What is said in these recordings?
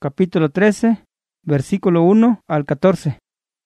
capítulo 13, versículo 1 al 14.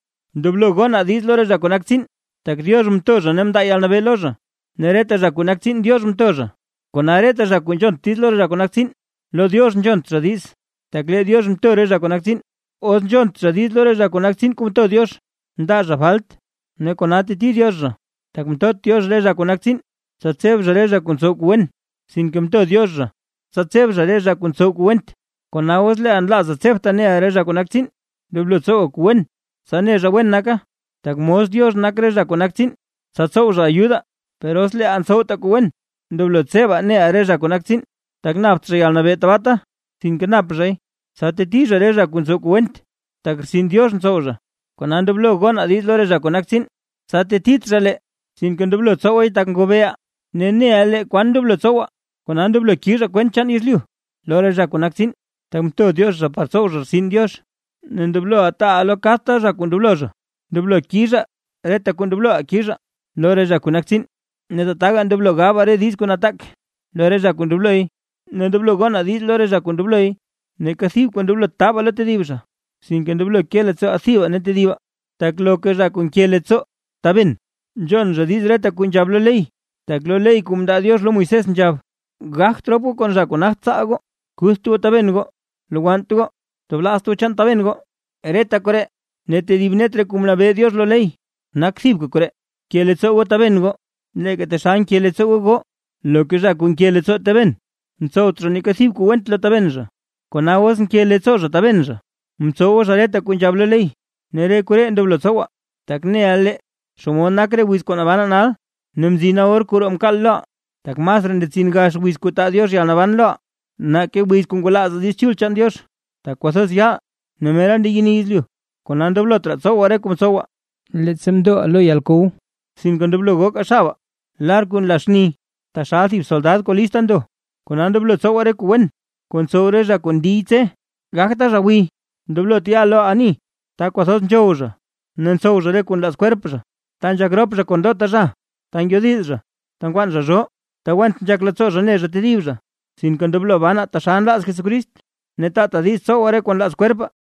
Dublo gona dis lore rakonaksin, tak Dios mtoja nemda yal nabe loja. Nereta rakonaksin Dios mtoja. Konareta rakunjon tis lore rakonaksin, lo Dios njon tradis. Tak le Dios mtore rakonaksin, os njon tradis lore rakonaksin kumto Dios. Nda rafalt, ne konati ti Dios ra. Tak mtot Dios le rakonaksin, satseb le rakunsok wen, sin kumto Dios ra. Satseb le rakunsok went. Konawos le anla satseb tane are rakonaksin, dublo tsok wen. Sane rawen naka, tak mos Dios nakre rakonaksin, satso ayuda, pero osle anso takuen, dublo tseba ne are rakonaksin, tak nap trial na betabata, sin knap rey, sateti re rakunsok went, tak sin Dios nsoja. Konan dublo gon adis lore rakonaksin, sateti trale, sin kun dublo tsowa tak ngobea, nene ale kwan dublo tsowa, konan dublo kira kwenchan isliu, lore rakonaksin, tak mto Dios raparso sin Dios. Nendublo ata alo kasta rakundublo. Dublo kira, reta kundublo akira. Lore rakunaksin. Netataga ndublo gabare dis kun atak. Lore rakundublo y. Nendublo gona dis lore rakundublo y. Nekasiv kundublo taba lo te dibsa. Sin que ndublo kieletso asiva nete diva. Tak lo que rakun kieletso. Tabin. John radis reta kun jablo ley. Tak lo ley kum da Dios lo Moisés njab. Gach tropo con rakunaksa ago. Kustu tabengo. Luguantugo. Toblasto chanta vengo, ereta core, nete divnetre cum la ve Dios lo ley, naxib core, kieletso ta vengo, le que te san kieletso go, lo que ya con kieletso te ven, nsotro ni casib cu went lo ta venja, con aguas kieletso ta venja, mso areta con jablo ley, nere core ndoblo sowa, takne ale, somon nakre wis con abananal, nemzina or kurom kalla, tak mas rendetsin gas wis kuta Dios ya navan lo, na que wis con golazo dischulchan Dios. Takwasas ya, nemeran digini isliu, con andoblo tratsowa rekum sowa. Letsemdo alo yalko, sin condoblo gok asaba, larkun lashni, tashatif soldad kolistando, con andoblo sowa rekuen, con sobreja con dice, gachta rawi, doblo tialo ani, takwasas njoja, nensoja rekun las cuerpos, tan jagropja con dotaja, tan yodizja, tan guan rajo, tawant jaklatsoja neja te divja, sin condoblo vana tashan las Jesucrist. Neta dis so ore con las cuerpas,